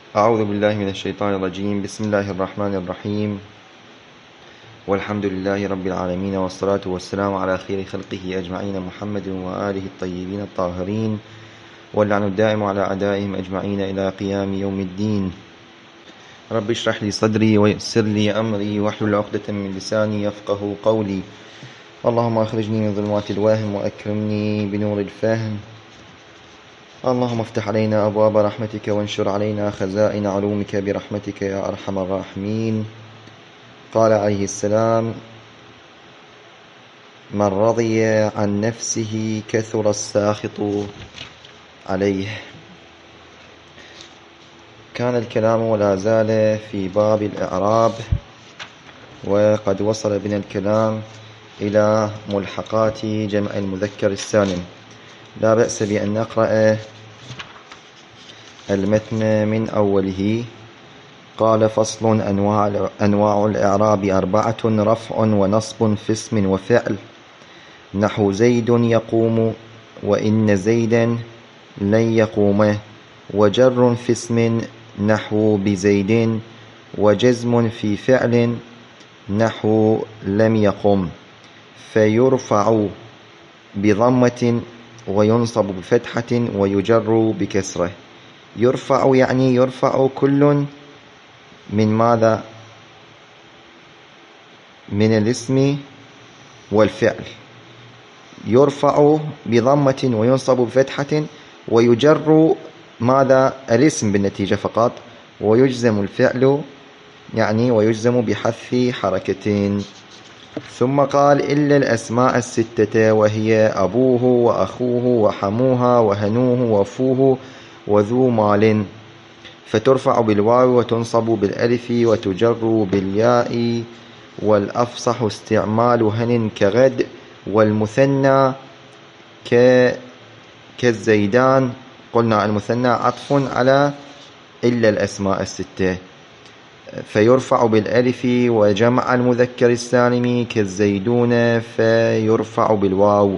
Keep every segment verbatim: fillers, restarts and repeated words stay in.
أعوذ بالله من الشيطان الرجيم. بسم الله الرحمن الرحيم، والحمد لله رب العالمين، والصلاة والسلام على خير خلقه أجمعين، محمد وآله الطيبين الطاهرين، واللعن الدائم على أعدائهم أجمعين إلى قيام يوم الدين. رب اشرح لي صدري ويسر لي أمري واحلل عقدة من لساني يفقه قولي. اللهم أخرجني من ظلمات الوهم وأكرمني بنور الفهم. اللهم افتح علينا أبواب رحمتك وانشر علينا خزائن علومك برحمتك يا أرحم الراحمين. قال عليه السلام: من رضي عن نفسه كثر الساخط عليه. كان الكلام ولا زال في باب الإعراب، وقد وصل بنا الكلام إلى ملحقات جمع المذكر السالم. لا بأس بأن نقرأ المتن من أوله. قال: فصل: أنواع, أنواع الإعراب أربعة: رفع ونصب في اسم وفعل، نحو زيد يقوم وإن زيدا لن يقوم، وجر في اسم نحو بزيد، وجزم في فعل نحو لم يقم، فيرفع بضمة وينصب بفتحة ويجر بكسرة. يرفع يعني يرفع كل من ماذا؟ من الاسم والفعل. يرفع بضمة وينصب بفتحة ويجر ماذا؟ الاسم بالنتيجة فقط، ويجزم الفعل يعني ويجزم بحذف حركتين. ثم قال: إلا الأسماء الستة، وهي أبوه وأخوه وحموها وهنوه وفوه وذو مال، فترفع بالواو وتنصب بالألف وتجر بالياء. والأفصح استعمال هن كغد، والمثنى كالزيدان. قلنا المثنى عطف على إلا الأسماء الستة، فيرفع بالألف، وجمع المذكر السالم كالزيدون فيرفع بالواو.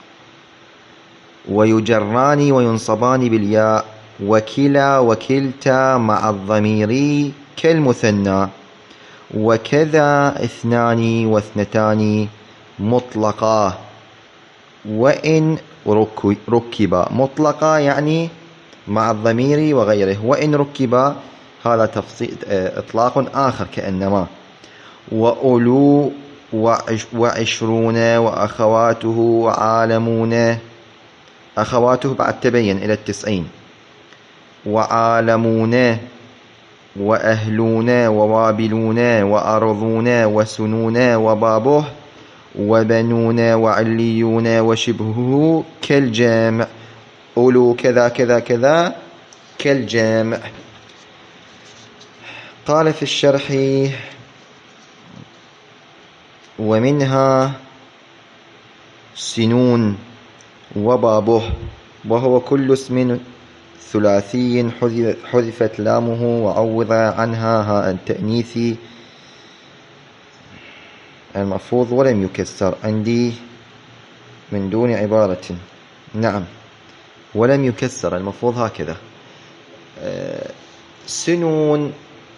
ويجران وينصبان بالياء، وكلا وكلتا مع الضمير كالمثنى، وكذا اثنان واثنتان مطلقا، وإن ركبا. مطلقا يعني مع الضمير وغيره، وإن ركبا هذا تفصيل إطلاق آخر كأنما. وأولو وعشرون وأخواته وعالمون، أخواته بعد تبين إلى التسعين. وعالمون وأهلون ووابلون وأرضون وسنون وبابه وبنون وعليون وشبهه كالجامع. أولو كذا كذا كذا كالجامع. قال في الشرح: ومنها سنون وبابه، وهو كل اسم ثلاثي حذفت لامه وعوض عنها هاء التأنيث المفروض ولم يكسر عندي من دون عبارة. نعم، ولم يكسر المفروض هكذا. سنون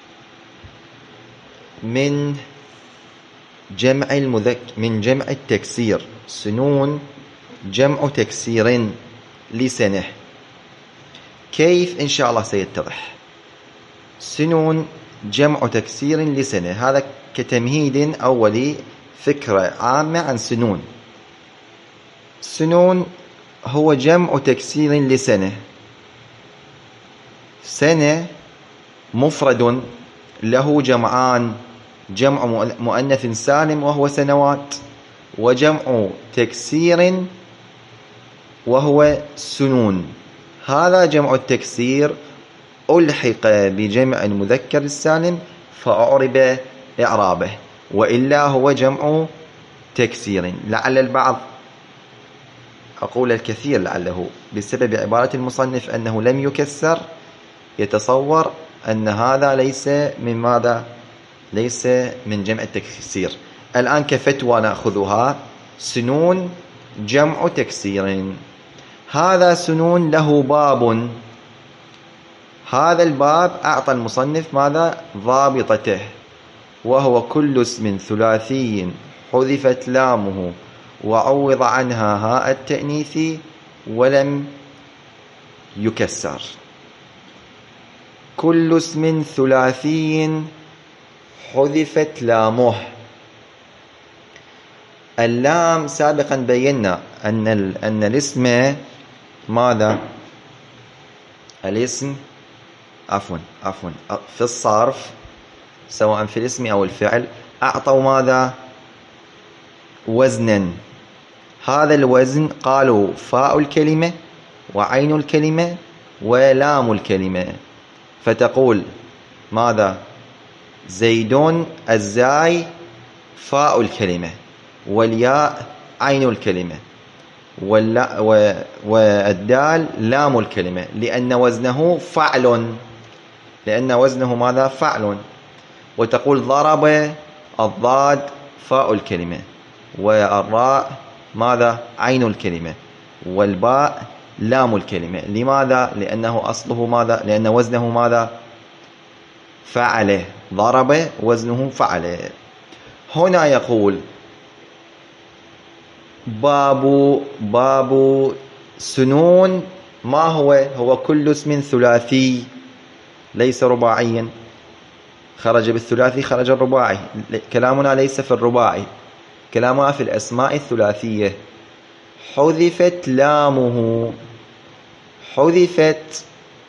من جمع المذكر، من جمع التكسير. سنون جمع تكسير لسنة. كيف؟ إن شاء الله سيتضح. سنون جمع تكسير لسنة، هذا كتمهيد أولي، فكرة عامة عن سنون. سنون هو جمع تكسير لسنة. سنة مفرد له جمعان: جمع مؤنث سالم وهو سنوات، وجمع تكسير وهو سنون. هذا جمع التكسير ألحق بجمع المذكر السالم فأعرب إعرابه، وإلا هو جمع تكسير. لعل البعض، أقول الكثير لعله بسبب عبارة المصنف أنه لم يكسر، يتصور أن هذا ليس من ماذا؟ ليس من جمع التكسير. الآن كفتوى نأخذها: سنون جمع تكسير. هذا سنون له باب، هذا الباب أعطى المصنف ماذا؟ ضابطته، وهو كل اسم ثلاثي حذفت لامه وعوض عنها هاء التأنيث ولم يكسر. كل اسم ثلاثي حذفت لامه. اللام سابقا بينا أن أن الاسم ماذا؟ الاسم عفوا عفوا في الصرف سواء في الاسم أو الفعل أعطوا ماذا؟ وزنا. هذا الوزن قالوا فاء الكلمة وعين الكلمة ولام الكلمة. فتقول ماذا؟ زيد الزاي فاء الكلمة والياء عين الكلمة والدال لام الكلمة، لأن وزنه فعل، لأن وزنه ماذا؟ فعل. وتقول ضرب الضاد فاء الكلمة والراء ماذا؟ عين الكلمة والباء لام الكلمة. لماذا؟ لأنه أصله ماذا؟ لأن وزنه ماذا؟ فعله. ضرب وزنه فعله. هنا يقول باب باب سنون. ما هو؟ هو كل اسم ثلاثي ليس رباعيا. خرج بالثلاثي خرج الرباعي. كلامنا ليس في الرباعي، كلامنا في الأسماء الثلاثية. حذفت لامه. حذفت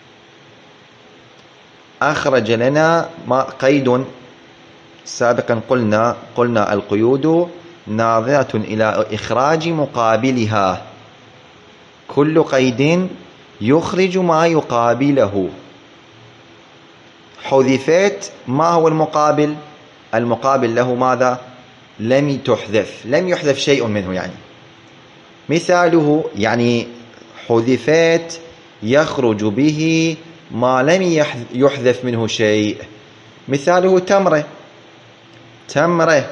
أخرج لنا ما قيد. سابقا قلنا قلنا القيود ناظرة إلى إخراج مقابلها. كل قيد يخرج ما يقابله. حذفت ما هو المقابل؟ المقابل له ماذا؟ لم تحذف، لم يحذف شيء منه. يعني مثاله يعني حذفت يخرج به ما لم يحذف منه شيء. مثاله تمرة. تمرة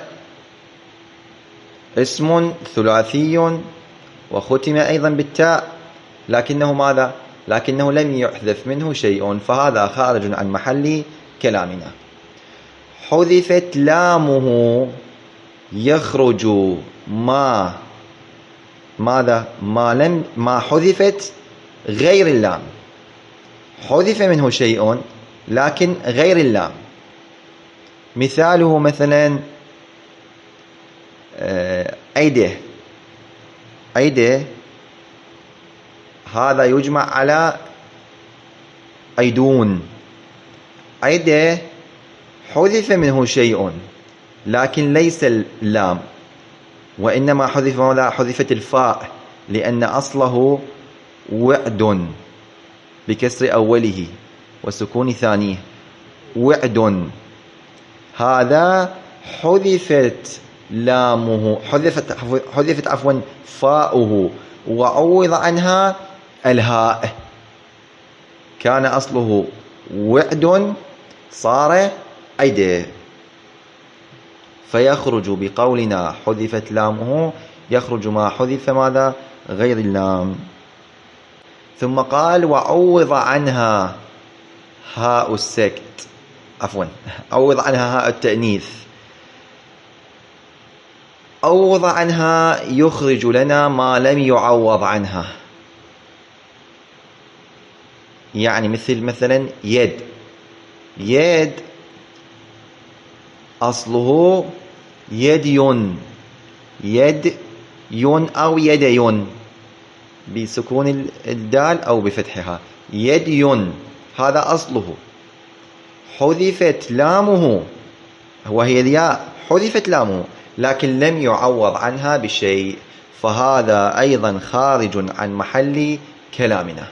اسم ثلاثي وختم أيضا بالتاء، لكنه ماذا؟ لكنه لم يحذف منه شيء، فهذا خارج عن محل كلامنا. حذفت لامه يخرج ما ماذا؟ ما لم ما حذفت غير اللام. حذف منه شيء لكن غير اللام. مثاله مثلا أيده. أيده هذا يجمع على أيدون. أيده حذف منه شيء لكن ليس اللام، وإنما حذف ماذا؟ حذفت الفاء، لأن أصله وعد بكسر أوله وسكون ثانيه. وعد هذا حذفت لامه، حذفت حذفت عفوا فاؤه وعوض عنها الهاء. كان أصله وعد صار أيده. فيخرج بقولنا حذفت لامه يخرج ما حذف ماذا؟ غير اللام. ثم قال وعوض عنها هاء السكت عفوا عوض عنها هاء التأنيث. عوض عنها يخرج لنا ما لم يعوض عنها. يعني مثل مثلا يد. يد أصله يدي. يد ين أو يدين بسكون الدال أو بفتحها. يدي هذا أصله. حذفت لامه وهي الياء، حذفت لامه لكن لم يعوض عنها بشيء، فهذا أيضا خارج عن محل كلامنا.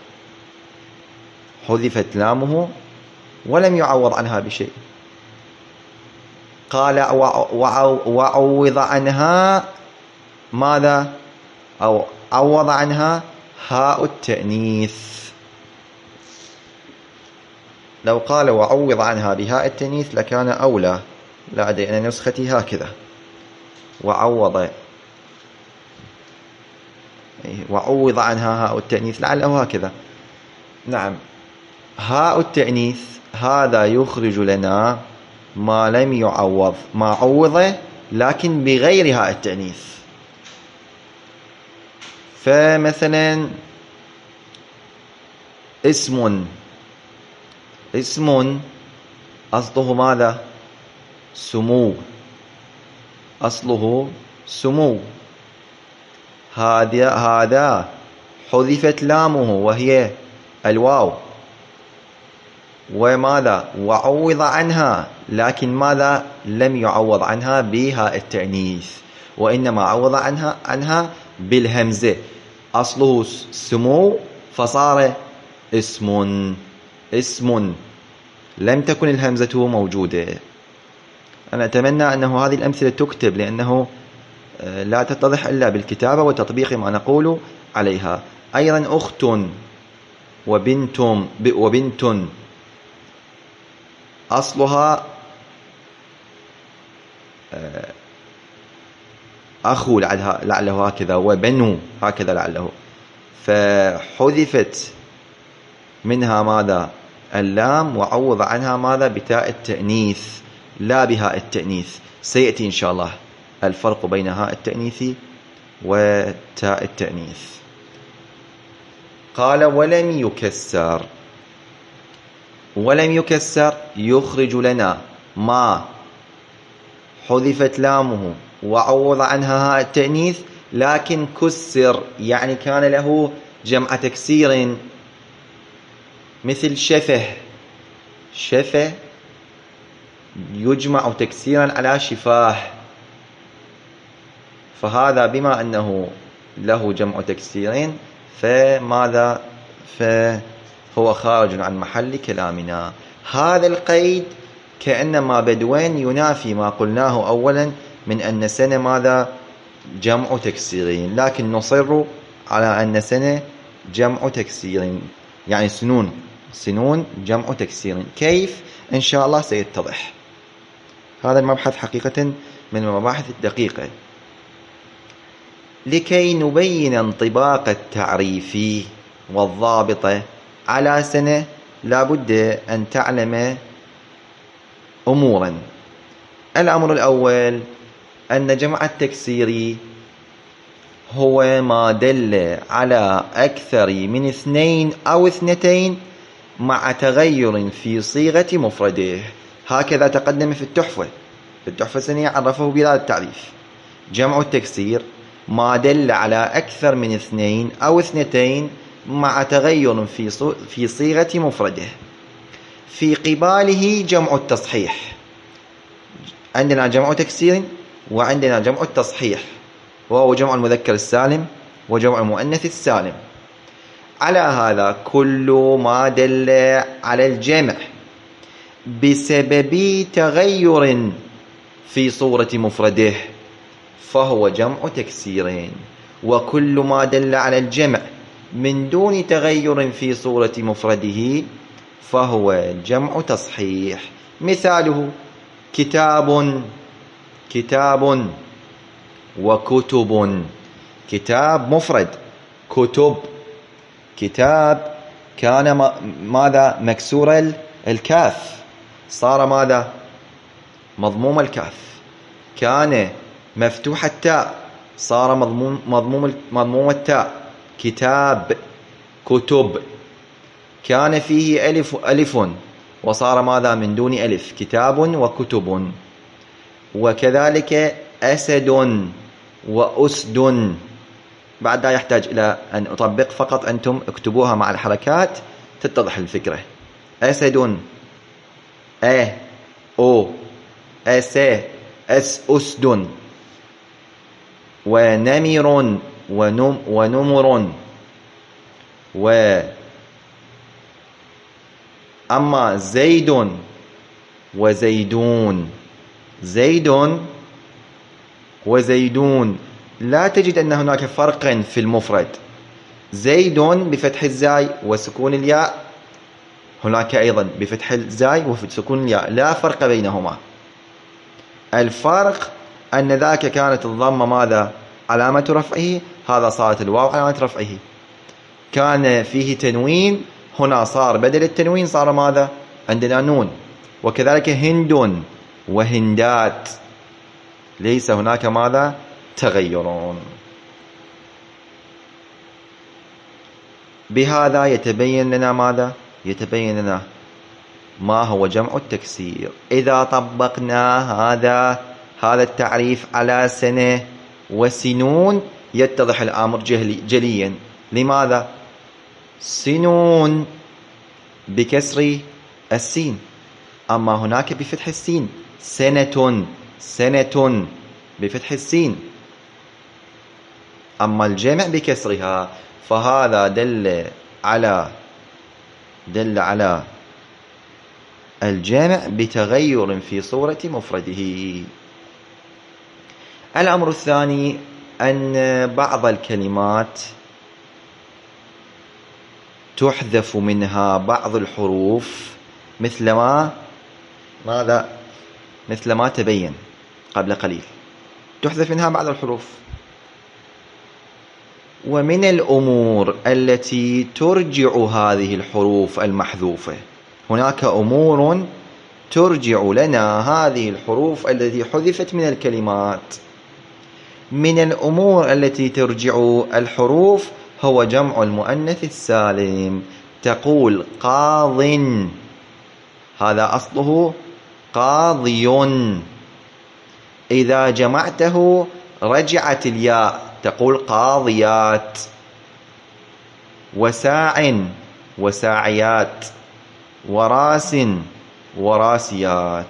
حذفت لامه ولم يعوض عنها بشيء. قال وعوض عنها ماذا؟ أو عوض عنها هاء التأنيث. لو قال وعوض عنها بهاء التأنيث لكان أولى. لا أدري أن نسختي هكذا وعوض وعوض عنها هاء التأنيث، لعله هكذا. نعم هاء التأنيث هذا يخرج لنا ما لم يعوض، ما عوض لكن بغير هاء التأنيث. فمثلا اسم، اسم أصله ماذا؟ سمو، أصله سمو. هذا هذا حذفت لامه وهي الواو، وماذا؟ وعوض عنها، لكن ماذا؟ لم يعوض عنها بهاء التأنيث، وإنما عوض عنها عنها بالهمزة. أصله سمو فصار اسم، اسم، لم تكن الهمزة موجودة. أنا أتمنى أنه هذه الأمثلة تكتب، لأنه لا تتضح إلا بالكتابة وتطبيق ما نقول عليها. أيضا أخت وبنت، وبنت أصلها أخو لعله هكذا، وبنو هكذا لعله، فحذفت منها ماذا؟ اللام، وعوض عنها ماذا؟ بتاء التأنيث لا بهاء التأنيث. سيأتي إن شاء الله الفرق بين هاء التأنيث وتاء التأنيث. قال ولم يكسر، ولم يكسر يخرج لنا ما حذفت لامه وعوض عنها هاء التأنيث لكن كسر، يعني كان له جمع تكسير، مثل شفه، شفه يجمع تكسيرا على شفاه، فهذا بما أنه له جمع تكسيرين فماذا؟ فهو خارج عن محل كلامنا. هذا القيد كأنما بدوين ينافي ما قلناه أولا من أن سنة ماذا؟ جمع تكسيرين، لكن نصر على أن سنة جمع تكسيرين، يعني سنون، سنون جمع تكسيرين. كيف؟ إن شاء الله سيتضح. هذا المبحث حقيقة من المباحث الدقيقة. لكي نبين انطباق التعريف والضابط على سنة لابد أن تعلم أمورا. الأمر الأول أن جمع التكسير هو ما دل على أكثر من اثنين أو اثنتين مع تغير في صيغة مفرده. هكذا تقدم في التحفة، في التحفة السنية عرفه بهذا التعريف: جمع التكسير ما دل على أكثر من اثنين أو اثنتين مع تغير في في صيغة مفرده. في قباله جمع التصحيح، عندنا جمع تكسير وعندنا جمع التصحيح، وهو جمع المذكر السالم وجمع المؤنث السالم. على هذا كل ما دل على الجمع بسبب تغير في صورة مفرده فهو جمع تكسيرين، وكل ما دل على الجمع من دون تغير في صورة مفرده فهو جمع تصحيح. مثاله كتاب، كتاب، وكتب. كتاب مفرد، كتب، كتاب كان ماذا؟ مكسور الكاف، صار ماذا؟ مضموم الكاف. كان مفتوح التاء، صار مضموم مضموم مضموم التاء، كتاب، كتب. كان فيه ألف ألف وصار ماذا؟ من دون ألف، كتاب وكتب. وكذلك أسد وأسد. بعد لا يحتاج إلى أن أطبق، فقط أنتم اكتبوها مع الحركات تتضح الفكرة. أسد، أ، أو، أس، أس، أسد. ونمر، ونم ونمر. و أما زيد وزيدون، زيد وزيدون لا تجد أن هناك فرقا في المفرد. زيد بفتح الزاي وسكون الياء، هناك أيضا بفتح الزاي وسكون الياء، لا فرق بينهما. الفرق أن ذاك كانت الضمة ماذا؟ علامة رفعه، هذا صارت الواو علامة رفعه. كان فيه تنوين، هنا صار بدل التنوين صار ماذا؟ عندنا نون. وكذلك هند وهندات، ليس هناك ماذا؟ تغيرون. بهذا يتبين لنا ماذا؟ يتبين لنا ما هو جمع التكسير. إذا طبقنا هذا هذا التعريف على سنة وسنون يتضح الأمر جليا. لماذا؟ سنون بكسر السين، أما هناك بفتح السين. سنة سنة بفتح السين، أما الجمع بكسرها، فهذا دل على دل على الجمع بتغير في صورة مفرده. الأمر الثاني أن بعض الكلمات تحذف منها بعض الحروف مثل ما ماذا؟ مثل ما تبين قبل قليل، تحذف منها بعض الحروف. ومن الأمور التي ترجع هذه الحروف المحذوفة، هناك أمور ترجع لنا هذه الحروف التي حذفت من الكلمات. من الأمور التي ترجع الحروف هو جمع المؤنث السالم. تقول قاض، هذا أصله قاضي، إذا جمعته رجعت الياء تقول قاضيات. وساع وساعيات، وراس وراسيات.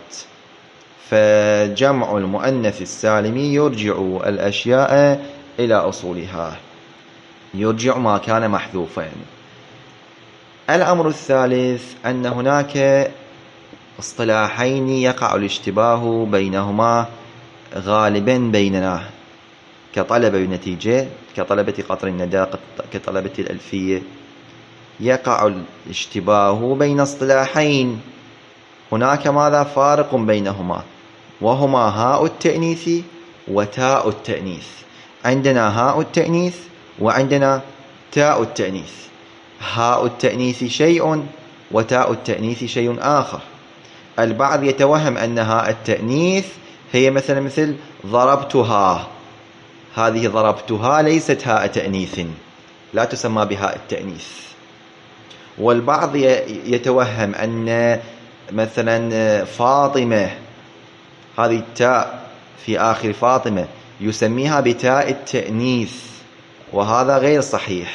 فجمع المؤنث السالم يرجع الأشياء إلى أصولها، يرجع ما كان محذوفا. الأمر الثالث أن هناك اصطلاحين يقع الاشتباه بينهما غالبا بيننا كطلبة النتيجة، كطلبة قطر الندى، كطلبة الألفية. يقع الاشتباه بين اصطلاحين هناك ماذا؟ فارق بينهما، وهما هاء التأنيث وتاء التأنيث. عندنا هاء التأنيث وعندنا تاء التأنيث. هاء التأنيث شيء وتاء التأنيث شيء آخر. البعض يتوهم أن هاء التأنيث هي مثلا مثل ضربتها، هذه ضربتها ليست هاء تأنيث، لا تسمى بهاء التأنيث. والبعض يتوهم أن مثلا فاطمة، هذه التاء في آخر فاطمة يسميها بتاء التأنيث، وهذا غير صحيح.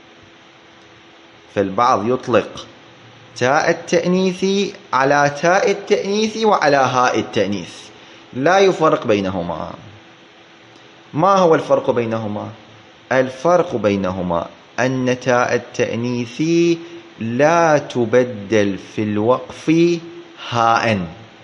فالبعض يطلق تاء التأنيث على تاء التأنيث وعلى هاء التأنيث، لا يفرق بينهما. ما هو الفرق بينهما؟ الفرق بينهما أن تاء التأنيث لا تبدل في الوقف هاء.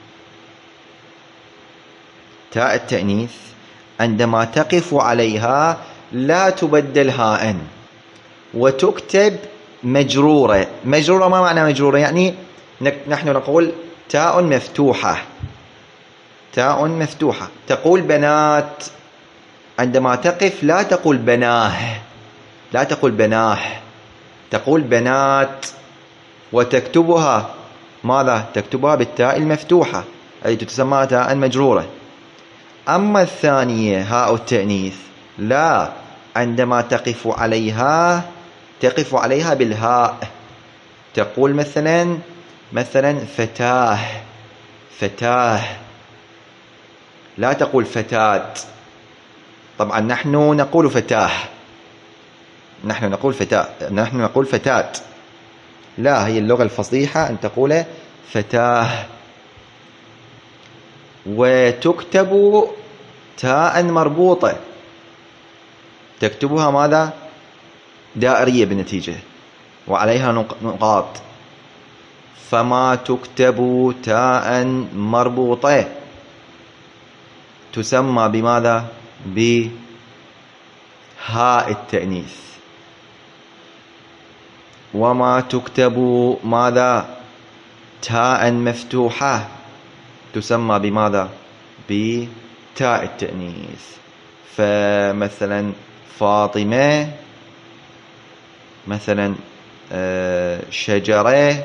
تاء التأنيث عندما تقف عليها لا تبدل هاء، وتكتب مجرورة. مجرورة ما معنى مجرورة؟ يعني نحن نقول تاء مفتوحة، تاء مفتوحة. تقول بنات، عندما تقف لا تقول بناه، لا تقول بناه، تقول بنات. وتكتبها ماذا؟ تكتبها بالتاء المفتوحة التي تسمى تاء مجرورة. أما الثانية هاء التأنيث لا، عندما تقف عليها تقف عليها بالهاء. تقول مثلا مثلا فتاه، فتاه، لا تقول فتاة. طبعا نحن نقول فتاه، نحن نقول فتاة، نحن نقول فتاة. لا، هي اللغة الفصيحة أن تقول فتاه. وتكتب تاء مربوطة، تكتبها ماذا؟ دائرية بالنتيجة وعليها نقاط. فما تكتب تاء مربوطة تسمى بماذا؟ بهاء التأنيث. وما تكتب ماذا؟ تاء مفتوحة تسمى بماذا؟ بتاء التأنيث. فمثلا فاطمة مثلا شجرة،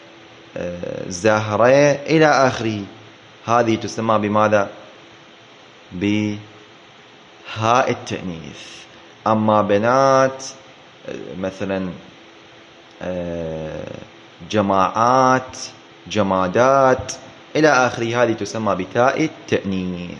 زهرة إلى آخره. هذه تسمى بماذا؟ بهاء التأنيث. أما بنات مثلا جماعات، جمادات إلى آخره، هذه تسمى بتاء التأنيث.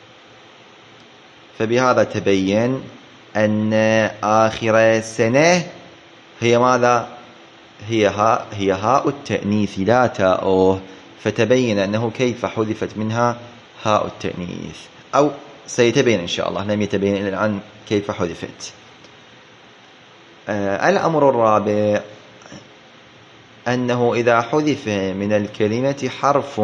فبهذا تبين أن آخر سنة هي ماذا؟ هي هاء هي هاء التأنيث لا تاؤه. فتبين أنه كيف حذفت منها هاء التأنيث، أو سيتبين إن شاء الله، لم يتبين إلى الآن كيف حذفت. آه الأمر الرابع أنه إذا حذف من الكلمة حرف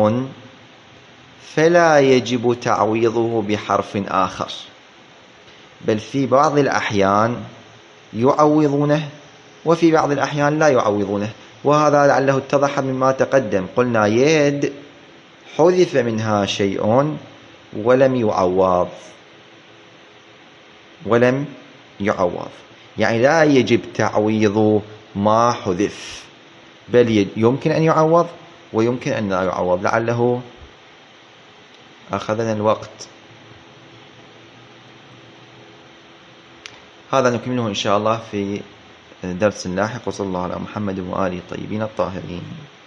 فلا يجب تعويضه بحرف آخر، بل في بعض الأحيان يعوضونه وفي بعض الأحيان لا يعوضونه. وهذا لعله اتضح مما تقدم. قلنا يد حذف منها شيء ولم يعوض ولم يعوض يعني لا يجب تعويض ما حذف، بل يمكن أن يعوض ويمكن أن لا يعوض. لعله أخذنا الوقت. هذا نكمله إن شاء الله في درس لاحق. وصلى الله على محمد وآله الطيبين الطاهرين.